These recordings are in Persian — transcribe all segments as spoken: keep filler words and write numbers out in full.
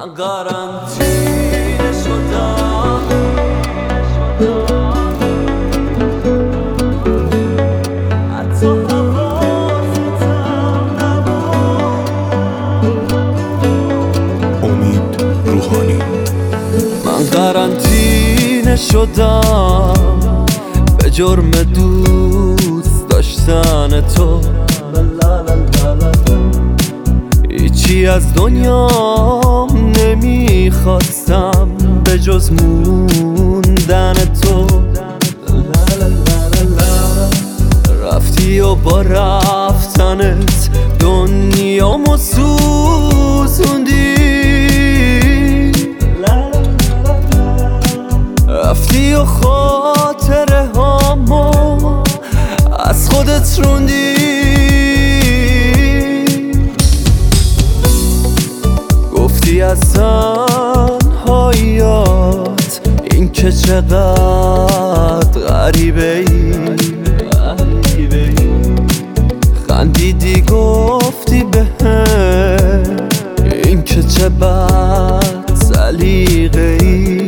من قرنطینه شدم، حتی حواستم نبود. امید روحانی. من قرنطینه شدم به جرم دوست داشتن تو. هیچی از دنیام نمیخواستم به جز موندن تو. رفتی و با رفتنت دنیامو سوزوندی. رفتی و خاطره هامو از خودت روندی. گفتی از تنهاییات این که چقدر غریبه ای. خندیدی گفتی بهم این که چه بد سلیقه ای.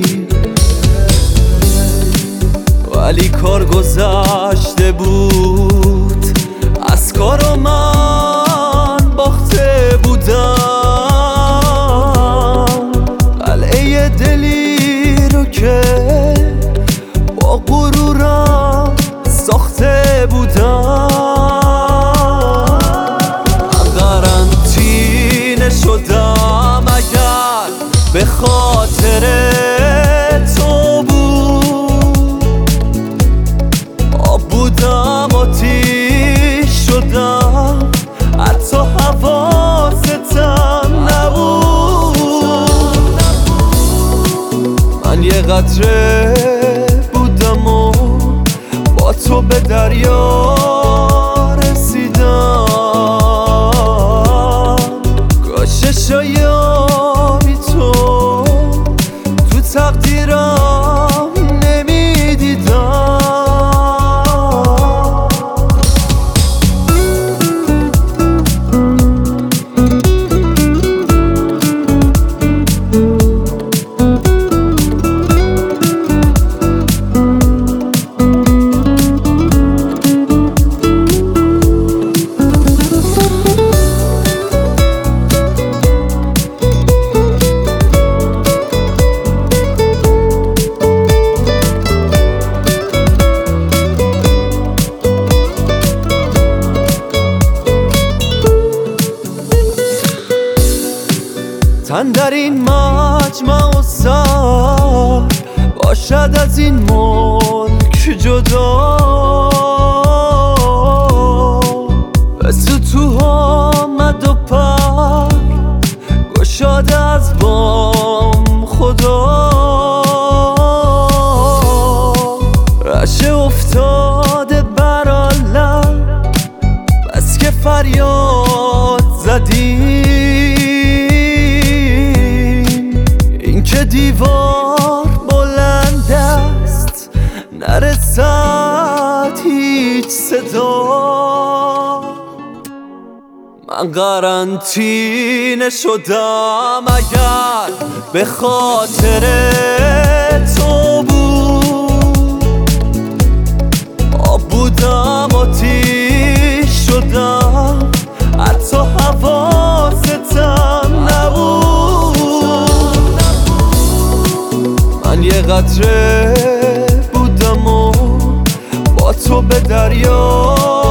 ولی کار گذشته بود از کار و من باخته بودم. قلعه دلی رو که با غرورم ساخته بودم. من قرنطینه شدم اگر به خاطر تو بود. آب بودم آتیش شدم حتی حواستم نبود. من یه قطره بودم و با تو به دریا رسیدم. کاش شایابی تو تو تقدیرم نمیدیدم. تن در این مجمع و سر باشد از این ملک جدا. مثل تو آمد و پر گشاد از بام خدا. رشه افتاده بر عالم بس که فریاد زدی. که دیوار بلند است نرسد هیچ صدا. من قرنطینه شدم اگر به خاطر تو بود. آب بودم آتیش شدم حتی حواستم نبود. من یه قطره بودم و با تو به دریا